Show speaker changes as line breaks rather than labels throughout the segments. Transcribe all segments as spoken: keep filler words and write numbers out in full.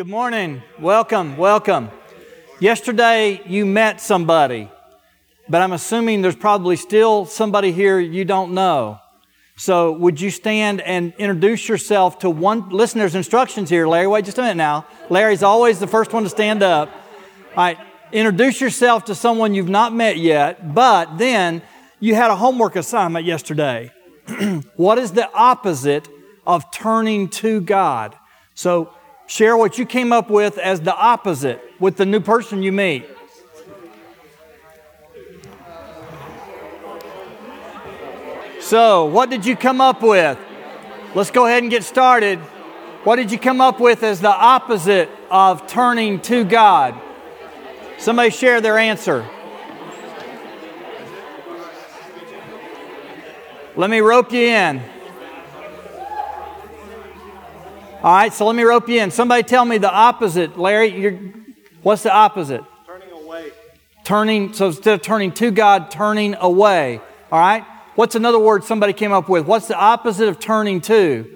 Good morning. Welcome, welcome. Yesterday you met somebody, but I'm assuming there's probably still somebody here you don't know. So would you stand and introduce yourself to one? Listen, there's instructions here, Larry. Wait just a minute now. Larry's always the first one to stand up. All right. Introduce yourself to someone you've not met yet, but then you had a homework assignment yesterday. What is the opposite of turning to God? So share what you came up with as the opposite with the new person you meet. So, what did you come up with? Let's go ahead and get started. What did you come up with as the opposite of turning to God? Somebody share their answer. Let me rope you in. All right, so let me rope you in. Somebody tell me the opposite. Larry, you're, what's the opposite?
Turning away.
Turning, so instead of turning to God, turning away. All right? What's another word somebody came up with? What's the opposite of turning to?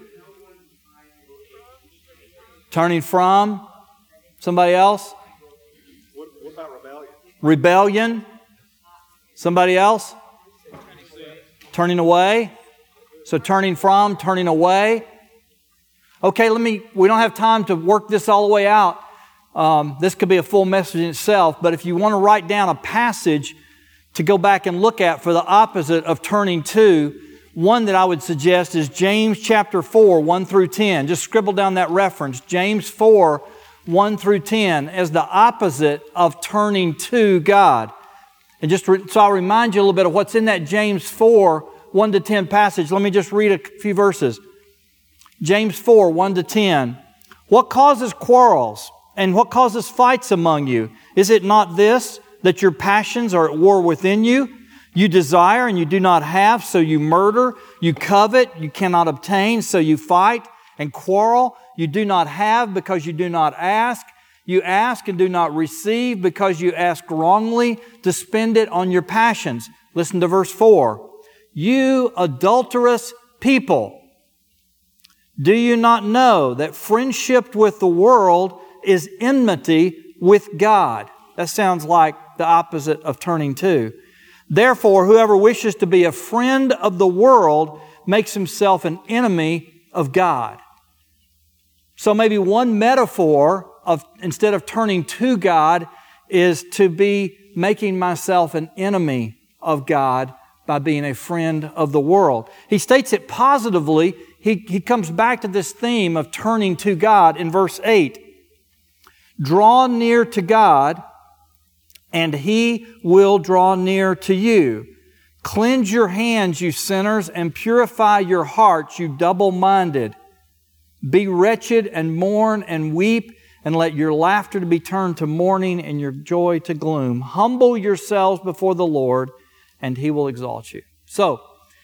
Turning from? Somebody else?
What, what about rebellion?
Rebellion? Somebody else? Turning away? So turning from, turning away. Okay, let me, we don't have time to work this all the way out. Um, this could be a full message in itself, but if you want to write down a passage to go back and look at for the opposite of turning to, one that I would suggest is James chapter four, one through ten. Just scribble down that reference. James four, one through ten as the opposite of turning to God. And just re- so I'll remind you a little bit of what's in that James four, one to ten passage. Let me just read a few verses. James four, one to ten. What causes quarrels and what causes fights among you? Is it not this, that your passions are at war within you? You desire and you do not have, so you murder. You covet, you cannot obtain, so you fight and quarrel. You do not have because you do not ask. You ask and do not receive because you ask wrongly to spend it on your passions. Listen to verse four. You adulterous people, do you not know that friendship with the world is enmity with God? That sounds like the opposite of turning to. Therefore, whoever wishes to be a friend of the world makes himself an enemy of God. So maybe one metaphor of, instead of turning to God, is to be making myself an enemy of God by being a friend of the world. He states it positively. He, he comes back to this theme of turning to God in verse eight. Draw near to God, and He will draw near to you. Cleanse your hands, you sinners, and purify your hearts, you double-minded. Be wretched and mourn and weep, and let your laughter be turned to mourning and your joy to gloom. Humble yourselves before the Lord, and He will exalt you. So,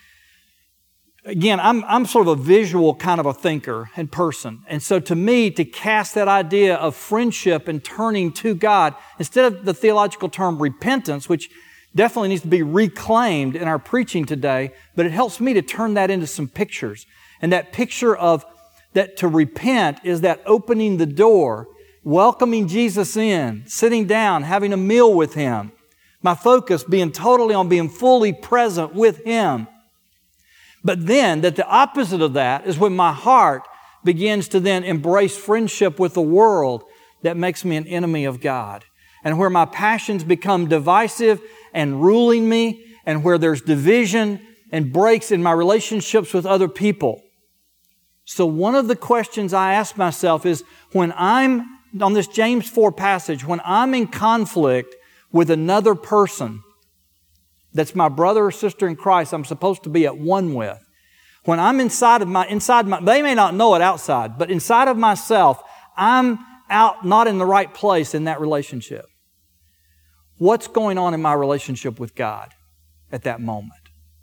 again, I'm I'm sort of a visual kind of a thinker and person. And so to me, to cast that idea of friendship and turning to God, instead of the theological term repentance, which definitely needs to be reclaimed in our preaching today, but it helps me to turn that into some pictures. And that picture of that to repent is that opening the door, welcoming Jesus in, sitting down, having a meal with Him. My focus being totally on being fully present with Him. But then, that the opposite of that is when my heart begins to then embrace friendship with the world that makes me an enemy of God. And where my passions become divisive and ruling me, and where there's division and breaks in my relationships with other people. So one of the questions I ask myself is, when I'm, on this James four passage, when I'm in conflict with another person, that's my brother or sister in Christ I'm supposed to be at one with. When I'm inside of my, inside my, they may not know it outside, but inside of myself, I'm out not in the right place in that relationship. What's going on in my relationship with God at that moment?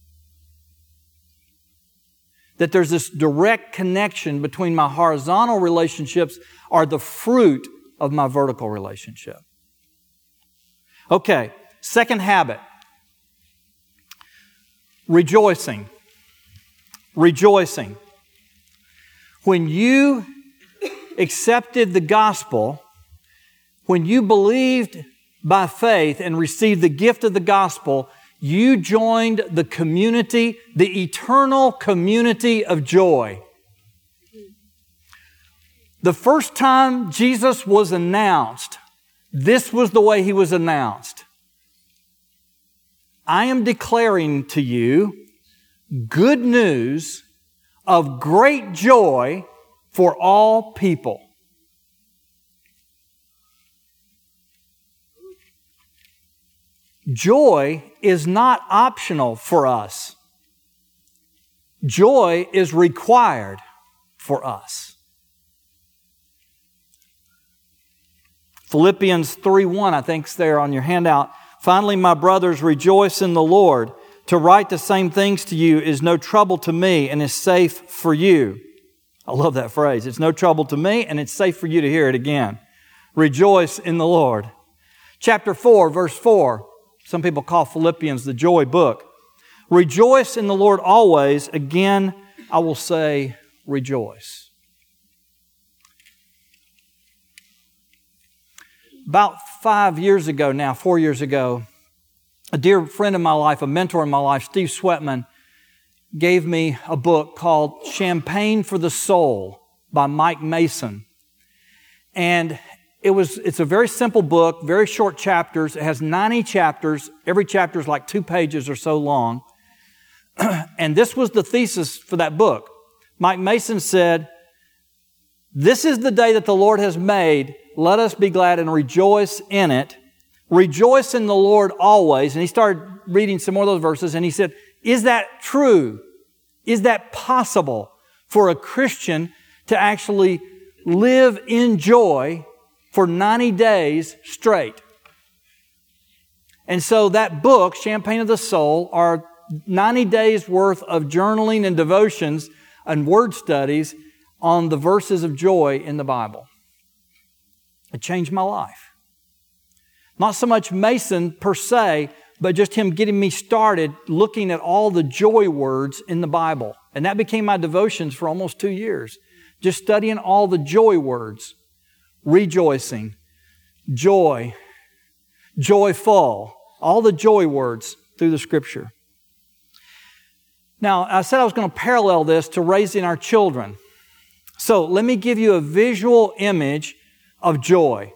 That there's this direct connection between my horizontal relationships are the fruit of my vertical relationship. Okay, second habit. Rejoicing. Rejoicing. When you accepted the gospel, when you believed by faith and received the gift of the gospel, you joined the community, the eternal community of joy. The first time Jesus was announced, this was the way He was announced. I am declaring to you good news of great joy for all people. Joy is not optional for us. Joy is required for us. Philippians three one, I think, is there on your handout. Finally, my brothers, rejoice in the Lord. To write the same things to you is no trouble to me and is safe for you. I love that phrase. It's no trouble to me and it's safe for you to hear it again. Rejoice in the Lord. Chapter four, verse four. Some people call Philippians the joy book. Rejoice in the Lord always. Again, I will say rejoice. About five years ago now, four years ago, a dear friend in my life, a mentor in my life, Steve Sweatman, gave me a book called Champagne for the Soul by Mike Mason. And it was, it's a very simple book, very short chapters. It has ninety chapters. Every chapter is like two pages or so long. And this was the thesis for that book. Mike Mason said, "This is the day that the Lord has made. Let us be glad and rejoice in it. Rejoice in the Lord always." And he started reading some more of those verses and he said, is that true? Is that possible for a Christian to actually live in joy for ninety days straight? And so that book, Champagne of the Soul, are ninety days worth of journaling and devotions and word studies on the verses of joy in the Bible. It changed my life. Not so much Mason per se, but just him getting me started looking at all the joy words in the Bible. And that became my devotions for almost two years. Just studying all the joy words. Rejoicing, joy, joyful, all the joy words through the Scripture. Now, I said I was going to parallel this to raising our children. So let me give you a visual image of joy.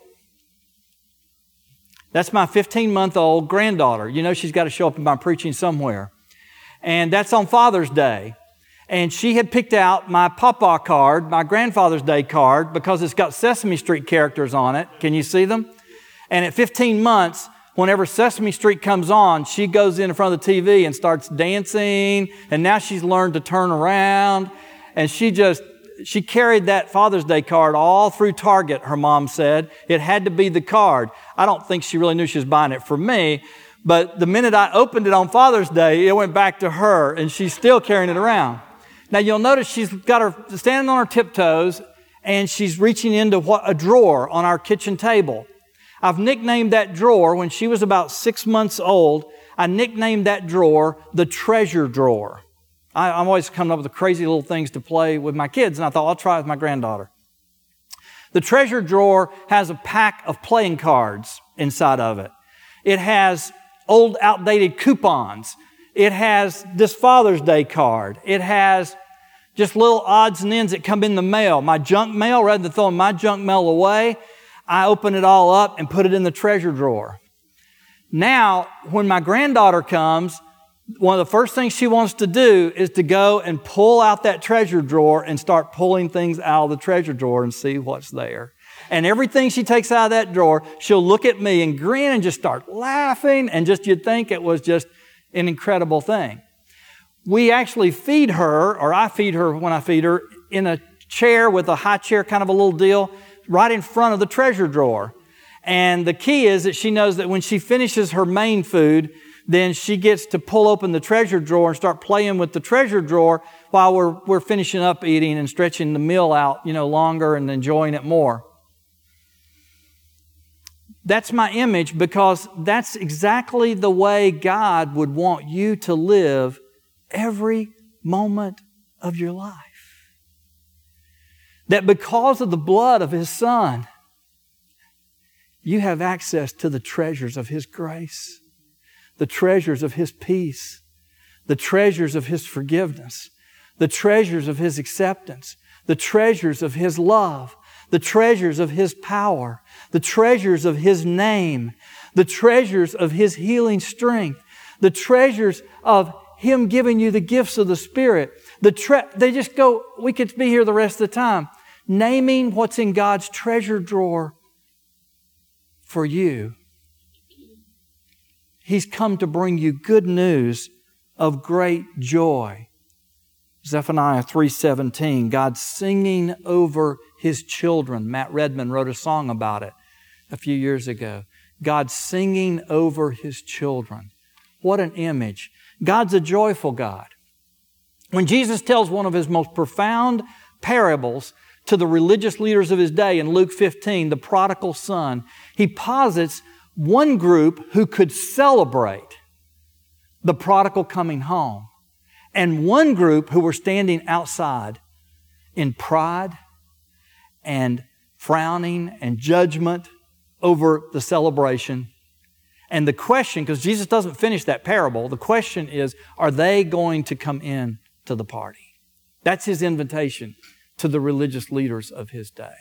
That's my fifteen-month-old granddaughter. You know she's got to show up in my preaching somewhere. And that's on Father's Day. And she had picked out my Papa card, my Grandfather's Day card, because it's got Sesame Street characters on it. Can you see them? And at fifteen months, whenever Sesame Street comes on, she goes in front of the T V and starts dancing. And now she's learned to turn around. And she just, she carried that Father's Day card all through Target, her mom said. It had to be the card. I don't think she really knew she was buying it for me. But the minute I opened it on Father's Day, it went back to her. And she's still carrying it around. Now you'll notice she's got her standing on her tiptoes and she's reaching into what, a drawer on our kitchen table. I've nicknamed that drawer, when she was about six months old, I nicknamed that drawer the treasure drawer. I, I'm always coming up with the crazy little things to play with my kids, and I thought I'll try it with my granddaughter. The treasure drawer has a pack of playing cards inside of it. It has old outdated coupons. It has this Father's Day card. It has just little odds and ends that come in the mail. My junk mail, rather than throwing my junk mail away, I open it all up and put it in the treasure drawer. Now, when my granddaughter comes, one of the first things she wants to do is to go and pull out that treasure drawer and start pulling things out of the treasure drawer and see what's there. And everything she takes out of that drawer, she'll look at me and grin and just start laughing, and just you'd think it was just an incredible thing. We actually feed her, or I feed her when I feed her, in a chair with a high chair, kind of a little deal, right in front of the treasure drawer. And the key is that she knows that when she finishes her main food, then she gets to pull open the treasure drawer and start playing with the treasure drawer while we're, we're finishing up eating and stretching the meal out, you know, longer and enjoying it more. That's my image, because that's exactly the way God would want you to live every moment of your life. that because of the blood of His Son, you have access to the treasures of His grace, the treasures of His peace, the treasures of His forgiveness, the treasures of His acceptance, the treasures of His love, the treasures of His power, the treasures of His name, the treasures of His healing strength, the treasures of Him giving you the gifts of the Spirit. The tre- they just go, we could be here the rest of the time, naming what's in God's treasure drawer for you. He's come to bring you good news of great joy. Zephaniah three seventeen, God singing over His children. Matt Redman wrote a song about it a few years ago. God singing over His children. What an image. God's a joyful God. When Jesus tells one of His most profound parables to the religious leaders of His day in Luke fifteen, the prodigal son, He posits one group who could celebrate the prodigal coming home, and one group who were standing outside in pride and frowning and judgment over the celebration. And the question, because Jesus doesn't finish that parable, the question is, are they going to come in to the party? That's His invitation to the religious leaders of His day.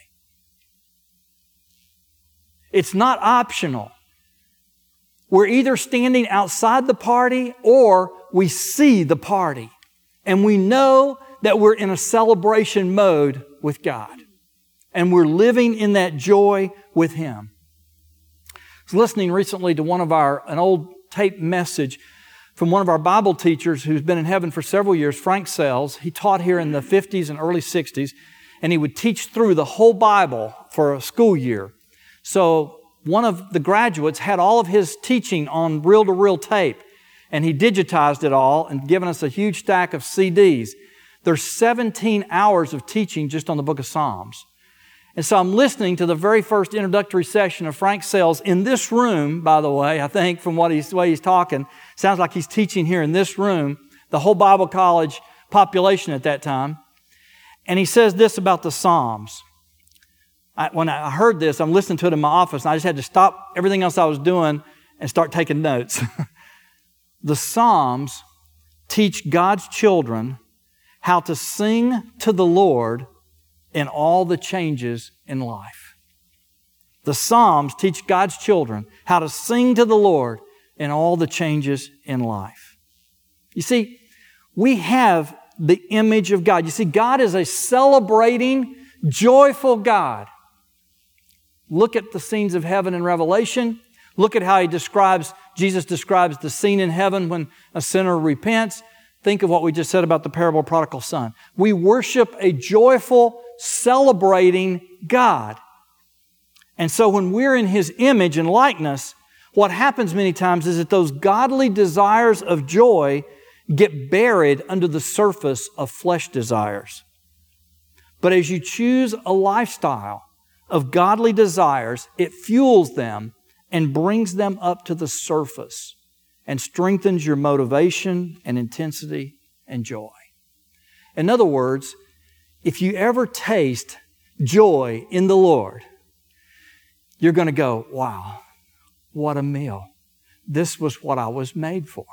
It's not optional. We're either standing outside the party or we see the party. And we know that we're in a celebration mode with God. And we're living in that joy with Him. I was listening recently to one of our, an old tape message from one of our Bible teachers who's been in heaven for several years, Frank Sells. He taught here in the fifties and early sixties, and he would teach through the whole Bible for a school year. So one of the graduates had all of his teaching on reel-to-reel tape, and he digitized it all and given us a huge stack of C Ds. There's seventeen hours of teaching just on the book of Psalms. And so I'm listening to the very first introductory session of Frank Sells in this room, by the way, I think from what he's, the way he's talking. Sounds like he's teaching here in this room, the whole Bible college population at that time. And he says this about the Psalms. I, when I heard this, I'm listening to it in my office, and I just had to stop everything else I was doing and start taking notes. The Psalms teach God's children how to sing to the Lord in all the changes in life. The Psalms teach God's children how to sing to the Lord in all the changes in life. You see, we have the image of God. You see, God is a celebrating, joyful God. Look at the scenes of heaven in Revelation. Look at how He describes, Jesus describes the scene in heaven when a sinner repents. Think of what we just said about the parable of prodigal son. We worship a joyful, celebrating God. And so when we're in His image and likeness, what happens many times is that those godly desires of joy get buried under the surface of flesh desires. But as you choose a lifestyle of godly desires, it fuels them and brings them up to the surface and strengthens your motivation and intensity and joy. In other words, if you ever taste joy in the Lord, you're going to go, wow, what a meal. This was what I was made for.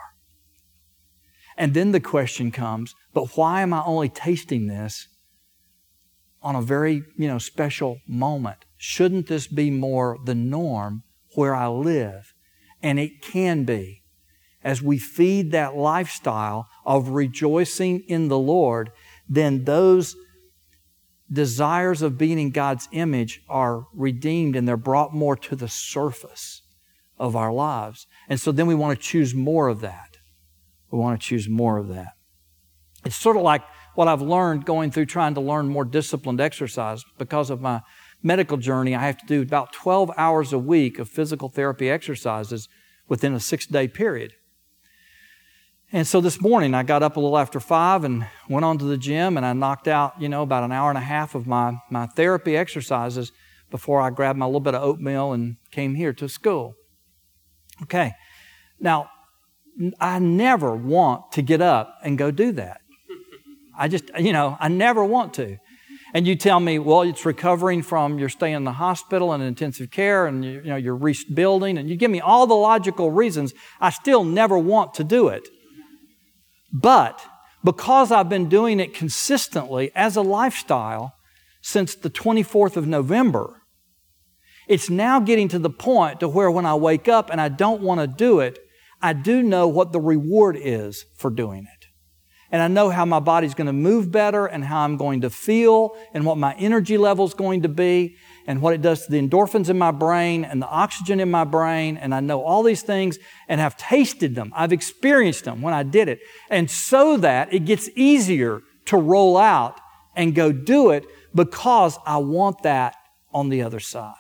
And then the question comes, but why am I only tasting this on a very, you know, special moment? Shouldn't this be more the norm where I live? And it can be. As we feed that lifestyle of rejoicing in the Lord, then those desires of being in God's image are redeemed and they're brought more to the surface of our lives. And so then we want to choose more of that. We want to choose more of that. It's sort of like what I've learned going through trying to learn more disciplined exercise. Because of my medical journey, I have to do about twelve hours a week of physical therapy exercises within a six-day period. And so this morning I got up a little after five and went on to the gym, and I knocked out, you know, about an hour and a half of my, my therapy exercises before I grabbed my little bit of oatmeal and came here to school. Okay. Now, I never want to get up and go do that. I just, you know, I never want to. And you tell me, well, it's recovering from your stay in the hospital and intensive care and you, you know, you're rebuilding, and you give me all the logical reasons, I still never want to do it. But because I've been doing it consistently as a lifestyle since the twenty-fourth of November, it's now getting to the point to where when I wake up and I don't want to do it, I do know what the reward is for doing it. And I know how my body's going to move better and how I'm going to feel and what my energy level is going to be and what it does to the endorphins in my brain and the oxygen in my brain. And I know all these things and have tasted them. I've experienced them when I did it. And so that it gets easier to roll out and go do it because I want that on the other side.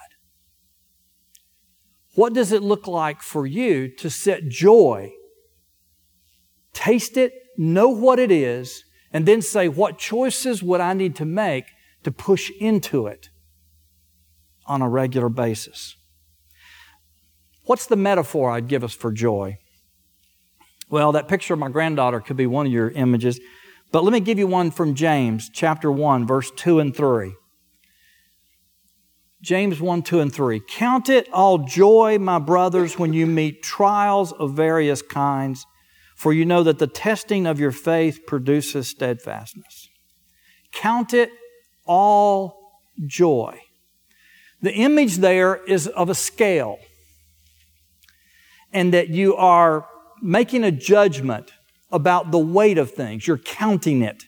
What does it look like for you to set joy, taste it, know what it is, and then say, what choices would I need to make to push into it on a regular basis? What's the metaphor I'd give us for joy? Well, that picture of my granddaughter could be one of your images, but let me give you one from James chapter one, verse two and three. James one, two, and three. Count it all joy, my brothers, when you meet trials of various kinds, for you know that the testing of your faith produces steadfastness. Count it all joy. The image there is of a scale, and that you are making a judgment about the weight of things. You're counting it.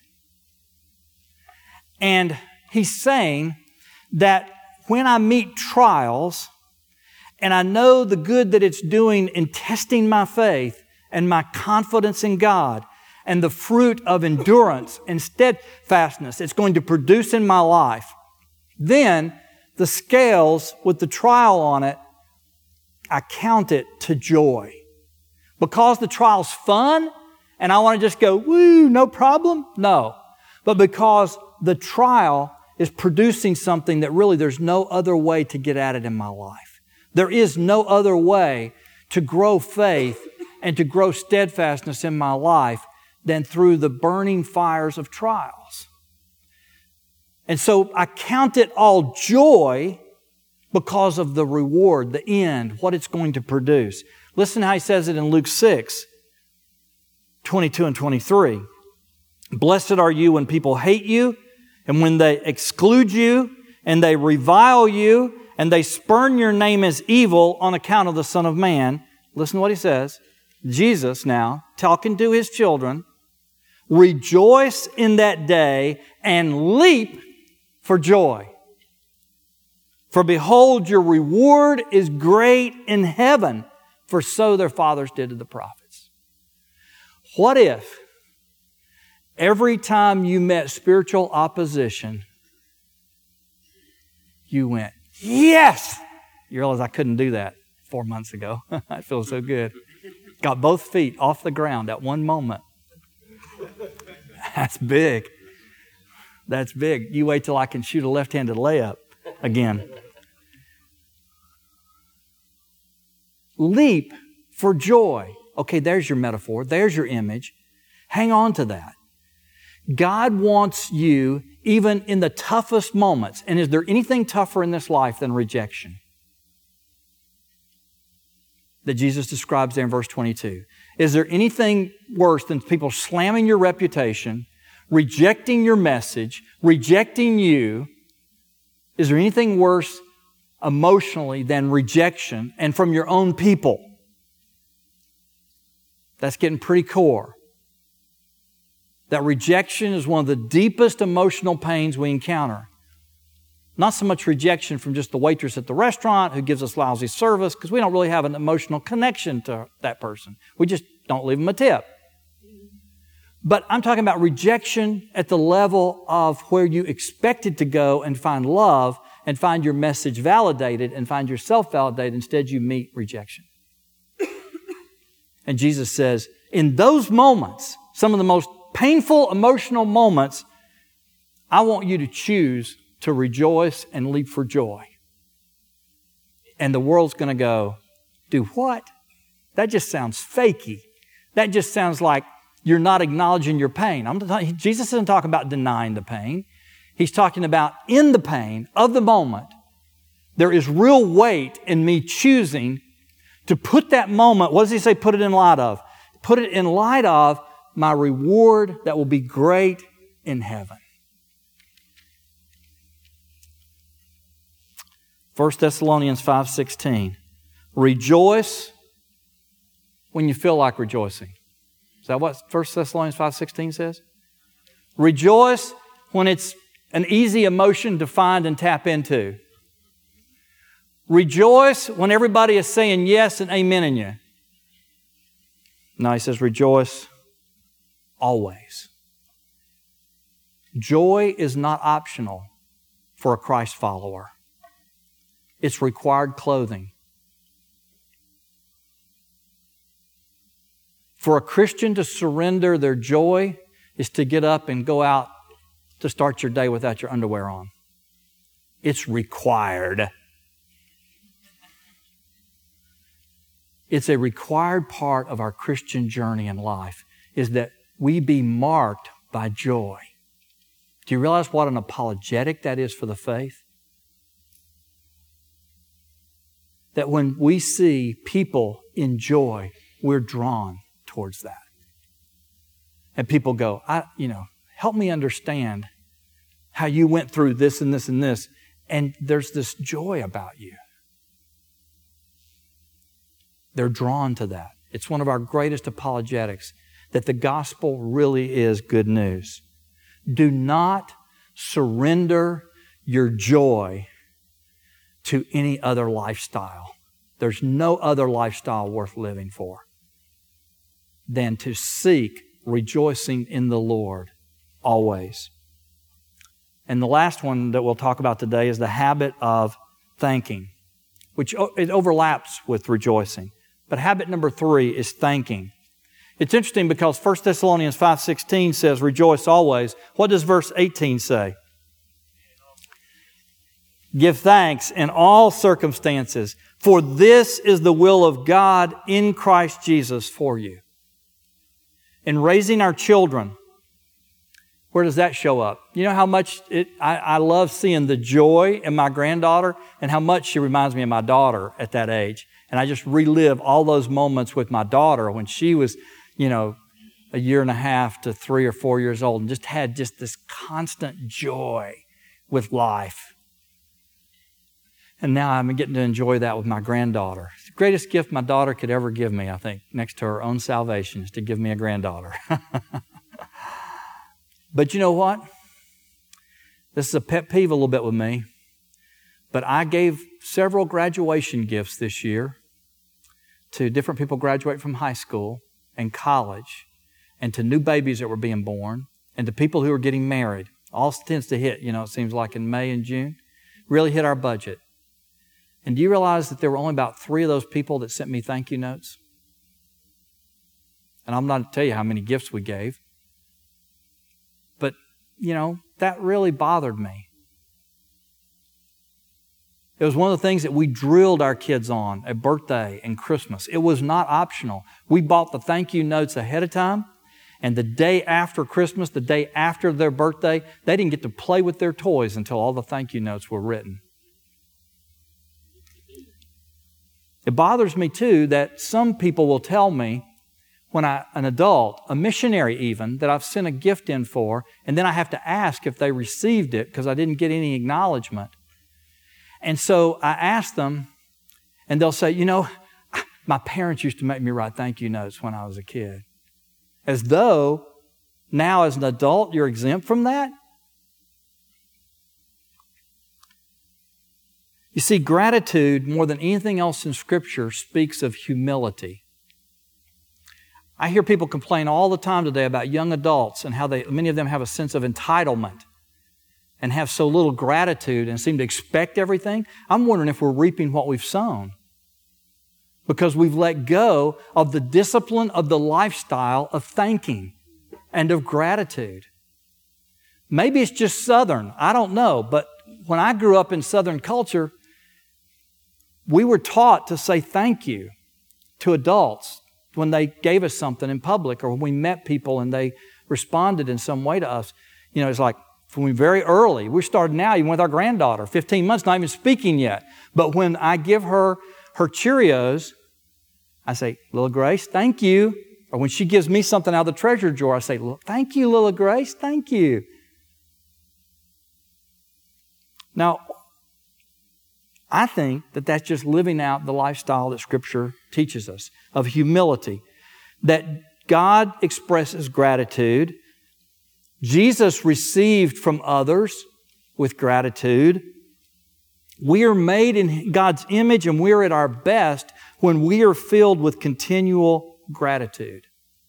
And he's saying that when I meet trials, and I know the good that it's doing in testing my faith, and my confidence in God and the fruit of endurance and steadfastness it's going to produce in my life, then the scales with the trial on it, I count it to joy. Because the trial's fun and I want to just go, woo, no problem? No. But because the trial is producing something that really there's no other way to get at it in my life. There is no other way to grow faith and to grow steadfastness in my life than through the burning fires of trials. And so I count it all joy because of the reward, the end, what it's going to produce. Listen how he says it in Luke six, twenty-two and twenty-three. Blessed are you when people hate you and when they exclude you and they revile you and they spurn your name as evil on account of the Son of Man. Listen to what he says. Jesus now, talking to his children, rejoice in that day and leap for joy. For behold, your reward is great in heaven, for so their fathers did to the prophets. What if every time you met spiritual opposition, you went, yes! You realize I couldn't do that four months ago. I feel so good. Got both feet off the ground at one moment. That's big. That's big. You wait till I can shoot a left-handed layup again. Leap for joy. Okay, there's your metaphor. There's your image. Hang on to that. God wants you, even in the toughest moments, and is there anything tougher in this life than rejection? That Jesus describes there in verse twenty-two. Is there anything worse than people slamming your reputation, rejecting your message, rejecting you? Is there anything worse emotionally than rejection and from your own people? That's getting pretty core. That rejection is one of the deepest emotional pains we encounter. Not so much rejection from just the waitress at the restaurant who gives us lousy service, because we don't really have an emotional connection to that person. We just don't leave them a tip. But I'm talking about rejection at the level of where you expected to go and find love and find your message validated and find yourself validated. Instead, you meet rejection. And Jesus says, in those moments, some of the most painful emotional moments, I want you to choose to rejoice and leap for joy. And the world's going to go, do what? That just sounds fakey. That just sounds like you're not acknowledging your pain. I'm not, Jesus isn't talking about denying the pain. He's talking about in the pain of the moment, there is real weight in me choosing to put that moment, what does he say, put it in light of? Put it in light of my reward that will be great in heaven. First Thessalonians five sixteen. Rejoice when you feel like rejoicing. Is that what First Thessalonians five sixteen says? Rejoice when it's an easy emotion to find and tap into. Rejoice when everybody is saying yes and amen in you. No, he says rejoice always. Joy is not optional for a Christ follower. It's required clothing. For a Christian to surrender their joy is to get up and go out to start your day without your underwear on. It's required. It's a required part of our Christian journey in life, is that we be marked by joy. Do you realize what an apologetic that is for the faith? That when we see people in joy, we're drawn towards that. And people go, I, you know, help me understand how you went through this and this and this. And there's this joy about you. They're drawn to that. It's one of our greatest apologetics, that the gospel really is good news. Do not surrender your joy to any other lifestyle. There's no other lifestyle worth living for than to seek rejoicing in the Lord always. And the last one that we'll talk about today is the habit of thanking, which it overlaps with rejoicing. But habit number three is thanking. It's interesting because First Thessalonians five sixteen says, rejoice always. What does verse eighteen say? Give thanks in all circumstances, for this is the will of God in Christ Jesus for you. In raising our children, where does that show up? You know how much it, I, I love seeing the joy in my granddaughter and how much she reminds me of my daughter at that age. And I just relive all those moments with my daughter when she was, you know, a year and a half to three or four years old and just had just this constant joy with life. And now I'm getting to enjoy that with my granddaughter. It's the greatest gift my daughter could ever give me, I think, next to her own salvation, is to give me a granddaughter. But you know what? This is a pet peeve a little bit with me. But I gave several graduation gifts this year to different people graduating from high school and college, and to new babies that were being born, and to people who are getting married. All tends to hit, you know, it seems like in May and June. Really hit our budget. And do you realize that there were only about three of those people that sent me thank you notes? And I'm not going to tell you how many gifts we gave. But, you know, that really bothered me. It was one of the things that we drilled our kids on at birthday and Christmas. It was not optional. We bought the thank you notes ahead of time. And the day after Christmas, the day after their birthday, they didn't get to play with their toys until all the thank you notes were written. It bothers me too that some people will tell me when I, an adult, a missionary even, that I've sent a gift in for, and then I have to ask if they received it because I didn't get any acknowledgement. And so I ask them, and they'll say, you know, my parents used to make me write thank you notes when I was a kid. As though now as an adult you're exempt from that? You see, gratitude, more than anything else in Scripture, speaks of humility. I hear people complain all the time today about young adults and how they, many of them have a sense of entitlement and have so little gratitude and seem to expect everything. I'm wondering if we're reaping what we've sown, because we've let go of the discipline of the lifestyle of thanking and of gratitude. Maybe it's just Southern, I don't know, but when I grew up in Southern culture, we were taught to say thank you to adults when they gave us something in public, or when we met people and they responded in some way to us. You know, it's like, from very early. We're starting now even with our granddaughter, fifteen months, not even speaking yet. But when I give her her Cheerios, I say, Little Grace, thank you. Or when she gives me something out of the treasure drawer, I say, thank you, Little Grace, thank you. Now, I think that that's just living out the lifestyle that Scripture teaches us of humility, that God expresses gratitude. Jesus received from others with gratitude. We are made in God's image and we are at our best when we are filled with continual gratitude.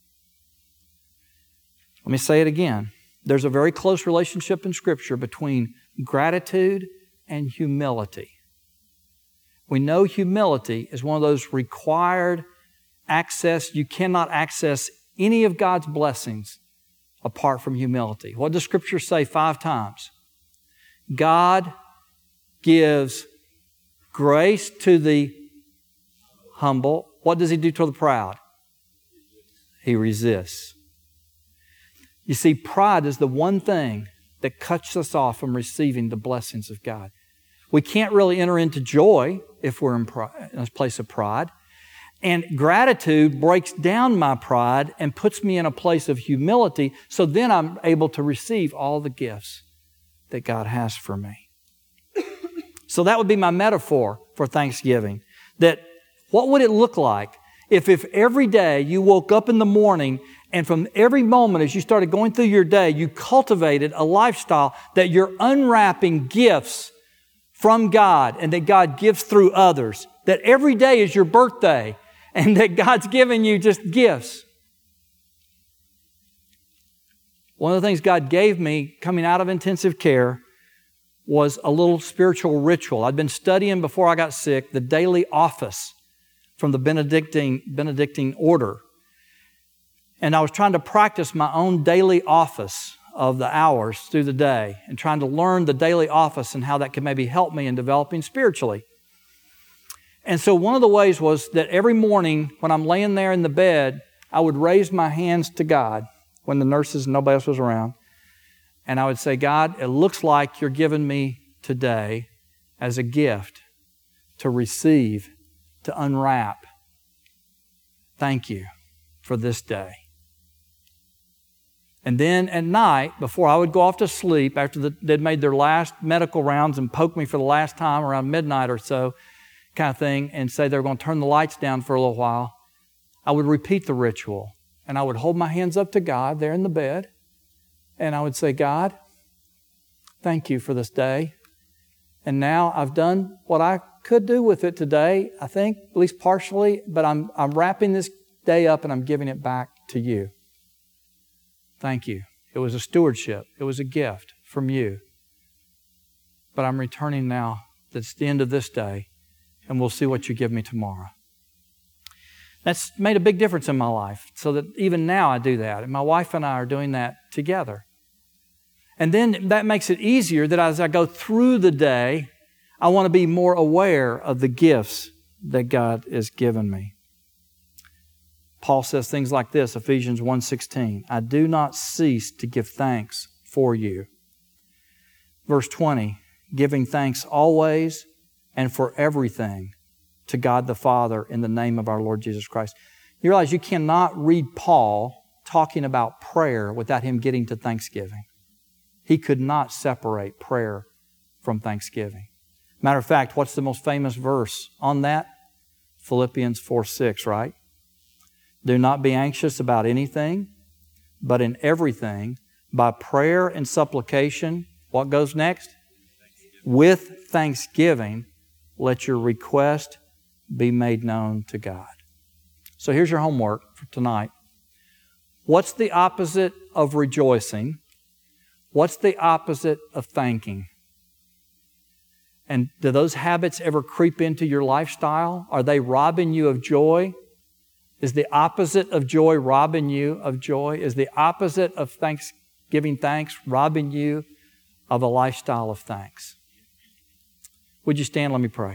Let me say it again. There's a very close relationship in Scripture between gratitude and humility. We know humility is one of those required access. You cannot access any of God's blessings apart from humility. What does Scripture say five times? God gives grace to the humble. What does He do to the proud? He resists. You see, pride is the one thing that cuts us off from receiving the blessings of God. We can't really enter into joy if we're in, pride, in a place of pride. And gratitude breaks down my pride and puts me in a place of humility, so then I'm able to receive all the gifts that God has for me. So that would be my metaphor for Thanksgiving. That what would it look like if, if every day you woke up in the morning and from every moment as you started going through your day, you cultivated a lifestyle that you're unwrapping gifts from God and that God gives through others. That every day is your birthday and that God's given you just gifts. One of the things God gave me coming out of intensive care was a little spiritual ritual. I'd been studying before I got sick the daily office from the Benedictine, Benedictine order. And I was trying to practice my own daily office of the hours through the day and trying to learn the daily office and how that could maybe help me in developing spiritually. And so one of the ways was that every morning when I'm laying there in the bed, I would raise my hands to God when the nurses and nobody else was around. And I would say, God, it looks like you're giving me today as a gift to receive, to unwrap. Thank you for this day. And then at night, before I would go off to sleep, after the, they'd made their last medical rounds and poked me for the last time around midnight or so, kind of thing, and say they were going to turn the lights down for a little while, I would repeat the ritual. And I would hold my hands up to God there in the bed. And I would say, God, thank you for this day. And now I've done what I could do with it today, I think, at least partially, but I'm, I'm wrapping this day up and I'm giving it back to you. Thank you. It was a stewardship. It was a gift from you. But I'm returning now. That's the end of this day, and we'll see what you give me tomorrow. That's made a big difference in my life, so that even now I do that. And my wife and I are doing that together. And then that makes it easier that as I go through the day, I want to be more aware of the gifts that God has given me. Paul says things like this, Ephesians one sixteen, I do not cease to give thanks for you. Verse twenty, giving thanks always and for everything to God the Father in the name of our Lord Jesus Christ. You realize you cannot read Paul talking about prayer without him getting to thanksgiving. He could not separate prayer from thanksgiving. Matter of fact, what's the most famous verse on that? Philippians four six, right? Do not be anxious about anything, but in everything, by prayer and supplication, what goes next? With thanksgiving, let your request be made known to God. So here's your homework for tonight. What's the opposite of rejoicing? What's the opposite of thanking? And do those habits ever creep into your lifestyle? Are they robbing you of joy? Is the opposite of joy robbing you of joy? Is the opposite of thanks, giving thanks robbing you of a lifestyle of thanks? Would you stand? Let me pray.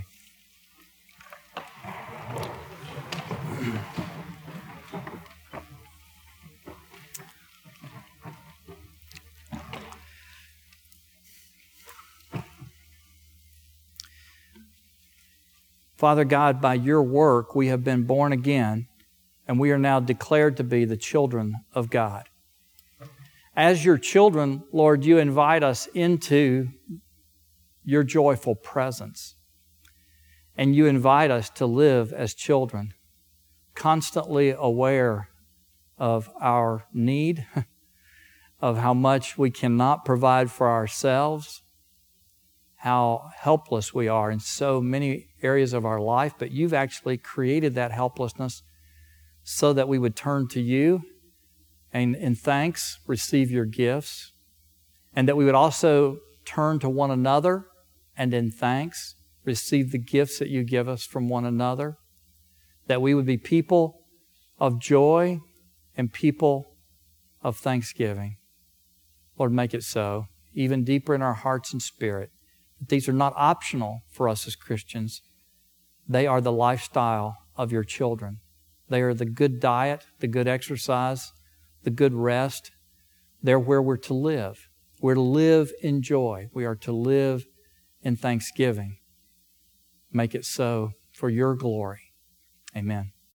Father God, by your work, we have been born again, and we are now declared to be the children of God. As your children, Lord, you invite us into your joyful presence. And you invite us to live as children, constantly aware of our need, of how much we cannot provide for ourselves, how helpless we are in so many areas of our life, but you've actually created that helplessness so that we would turn to you and in thanks receive your gifts, and that we would also turn to one another and in thanks receive the gifts that you give us from one another, that we would be people of joy and people of thanksgiving. Lord, make it so, even deeper in our hearts and spirit. That these are not optional for us as Christians. They are the lifestyle of your children. They are the good diet, the good exercise, the good rest. They're where we're to live. We're to live in joy. We are to live in thanksgiving. Make it so for your glory. Amen.